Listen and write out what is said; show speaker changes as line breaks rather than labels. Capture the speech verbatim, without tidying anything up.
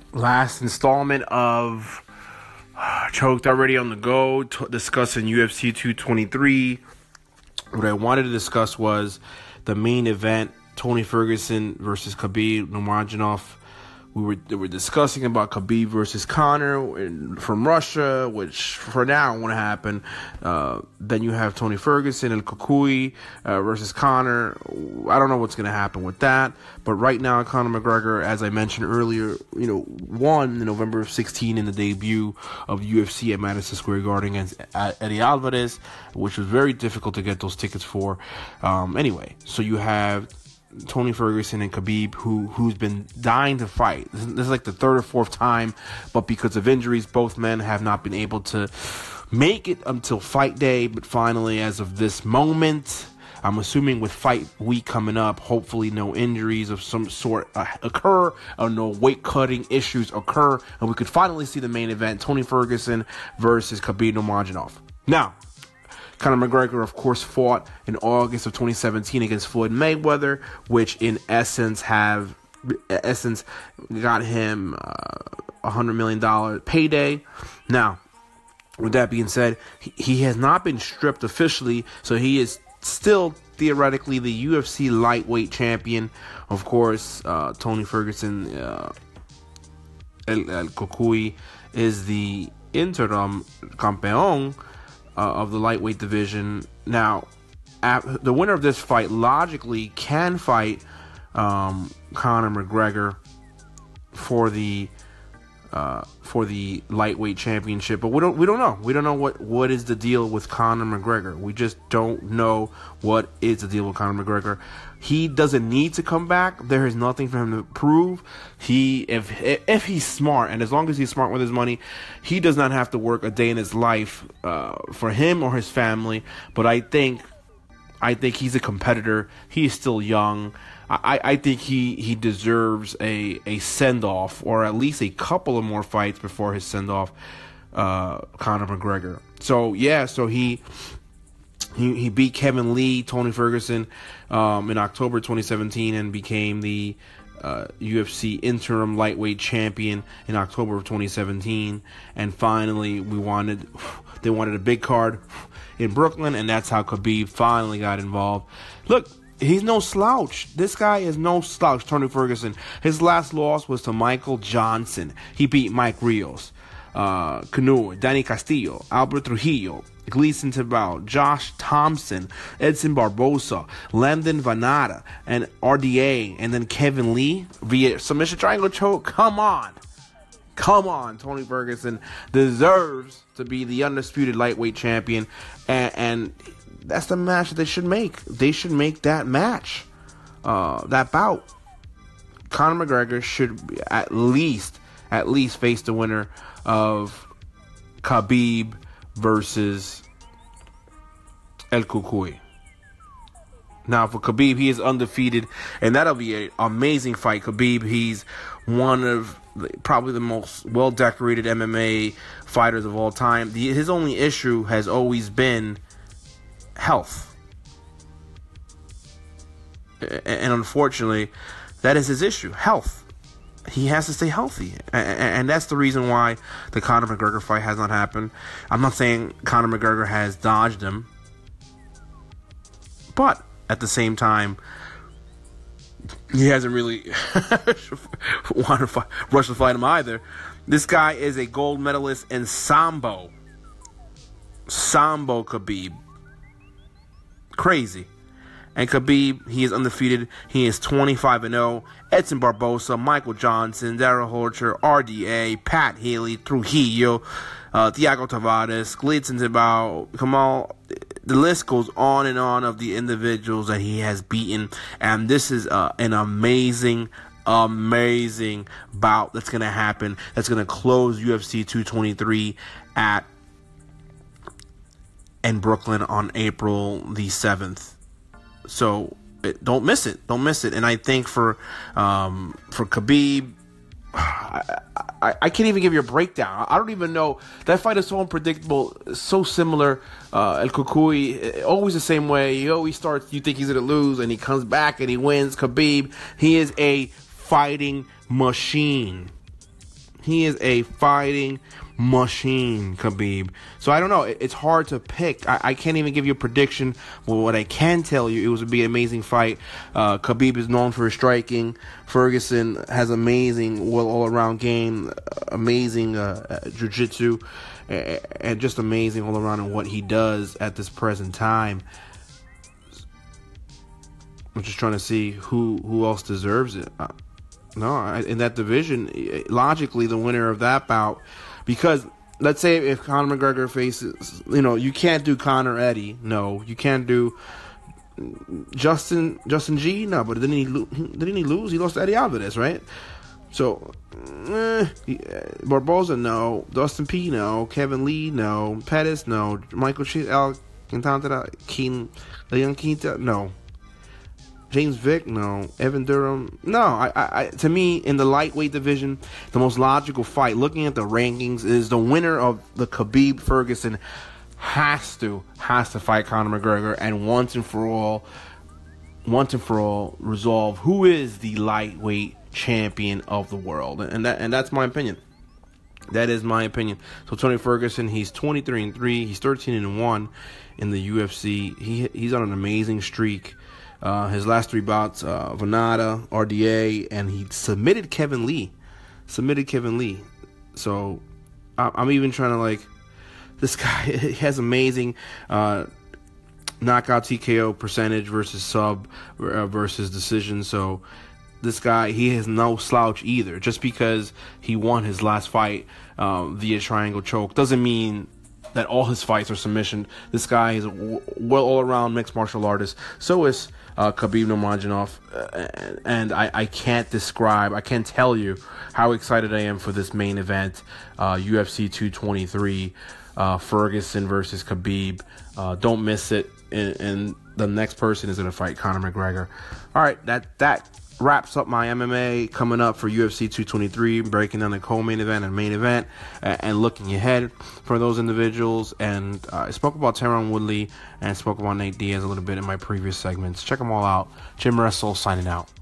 last installment of Choked Already on the Go, t- discussing U F C two twenty-three. What I wanted to discuss was the main event, Tony Ferguson versus Khabib Nurmagomedov. We were we were discussing about Khabib versus Conor in, from Russia, which for now won't happen. Uh, then you have Tony Ferguson and Kukui uh, versus Conor. I don't know what's going to happen with that. But right now, Conor McGregor, as I mentioned earlier, you know, won in November of sixteen in the debut of U F C at Madison Square Garden against Eddie Alvarez, which was very difficult to get those tickets for. Um, anyway, so you have Tony Ferguson and Khabib, who who's been dying to fight. This is, this is like the third or fourth time, but because of injuries, both men have not been able to make it until fight day. But finally, as of this moment, I'm assuming with fight week coming up, hopefully no injuries of some sort uh, occur, or no weight cutting issues occur, and we could finally see the main event: Tony Ferguson versus Khabib Nurmagomedov. Now, Conor McGregor, of course, fought in August of twenty seventeen against Floyd Mayweather, which in essence have essence got him uh, a one hundred million dollars payday. Now, with that being said, he, he has not been stripped officially, so he is still theoretically the U F C lightweight champion. Of course, uh, Tony Ferguson, uh, El, El Kukui, is the interim campeón Uh, of the lightweight division. Now, at, the winner of this fight logically can fight um, Conor McGregor for the uh, for the lightweight championship, but we don't we don't know. We don't know what, what is the deal with Conor McGregor. We just don't know what is the deal with Conor McGregor. He doesn't need to come back. There is nothing for him to prove. He, if if he's smart, and as long as he's smart with his money, he does not have to work a day in his life uh, for him or his family. But I think, I think he's a competitor. He is still young. I, I think he, he deserves a, a send-off, or at least a couple of more fights before his send-off, uh, Conor McGregor. So, yeah, so he he, he beat Kevin Lee, Tony Ferguson, um, in October twenty seventeen, and became the uh, U F C interim lightweight champion in October of twenty seventeen. And finally, we wanted they wanted a big card in Brooklyn, and that's how Khabib finally got involved. Look, he's no slouch. This guy is no slouch, Tony Ferguson. His last loss was to Michael Johnson. He beat Mike Rios, uh, Canoe, Danny Castillo, Albert Trujillo, Gleason Tibau, Josh Thompson, Edson Barbosa, Landon Vanata, and R D A, and then Kevin Lee via submission triangle choke. Come on. Come on, Tony Ferguson deserves to be the undisputed lightweight champion, and, and that's the match that they should make. They should make that match, uh, that bout. Conor McGregor should at least, at least face the winner of Khabib versus El Kukui. Now, for Khabib, he is undefeated, and that'll be an amazing fight. Khabib, he's one of the, probably the most well-decorated M M A fighters of all time. The, his only issue has always been health. And unfortunately, that is his issue, health. He has to stay healthy. And that's the reason why the Conor McGregor fight has not happened. I'm not saying Conor McGregor has dodged him, but at the same time, he hasn't really wanted to fight, rush to fight him either. This guy is a gold medalist in Sambo. Sambo Khabib. Crazy. And Khabib, he is undefeated. He is twenty-five and oh. Edson Barbosa, Michael Johnson, Darrell Horcher, R D A, Pat Healy, Trujillo, uh, Thiago Tavares, Gleason Tibau, Kamal. The list goes on and on of the individuals that he has beaten. And this is uh, an amazing, amazing bout that's going to happen. That's going to close U F C two twenty-three at in Brooklyn on April the seventh. So it, don't miss it. Don't miss it. And I think for um, for Khabib, I, I, I can't even give you a breakdown. I don't even know. That fight is so unpredictable, so similar. Uh, El Kukui, always the same way. He always starts, you think he's going to lose, and he comes back and he wins. Khabib, he is a fighting machine. He is a fighting machine, Khabib. So I don't know. It's hard to pick. I, I can't even give you a prediction. But what I can tell you, it was be an amazing fight. Uh, Khabib is known for his striking. Ferguson has amazing, well, all-around game, amazing uh, jiu-jitsu, and just amazing all around in what he does at this present time. I'm just trying to see who who else deserves it. Uh, No, in that division, logically, the winner of that bout, because let's say if Conor McGregor faces, you know, you can't do Conor Eddie. No, you can't do Justin Justin G. No, but didn't he didn't he lose? He lost to Eddie Alvarez, right? So, eh, Barboza, no. Dustin P, no. Kevin Lee, no. Pettis, no. Michael Chase, Al Quintana, Keen, Leon Quinta, no. James Vick, no. Evan Durham, no. I, I, to me, in the lightweight division, the most logical fight, looking at the rankings, is the winner of the Khabib Ferguson has to has to fight Conor McGregor, and once and for all, once and for all, resolve who is the lightweight champion of the world, and that and that's my opinion. That is my opinion. So Tony Ferguson, he's twenty-three and three, he's thirteen and one in the U F C. He he's on an amazing streak. Uh, his last three bouts, uh, Venata, R D A, and he submitted Kevin Lee. Submitted Kevin Lee. So I, I'm even trying to like, this guy he has amazing uh, knockout T K O percentage versus sub uh, versus decision. So this guy, he has no slouch either. Just because he won his last fight uh, via triangle choke doesn't mean that all his fights are submission. This guy is a well all-around mixed martial artist. So is uh, Khabib Nurmagomedov, uh, and I, I can't describe, I can't tell you how excited I am for this main event, uh, U F C two twenty-three, uh, Ferguson versus Khabib. Uh, don't miss it, and, and the next person is going to fight Conor McGregor. All right, that that. wraps up my M M A. Coming up for U F C two twenty-three, breaking down the co-main event and main event, and, and looking ahead for those individuals. And uh, I spoke about Tyron Woodley and spoke about Nate Diaz a little bit in my previous segments. Check them all out. Jim Russell signing out.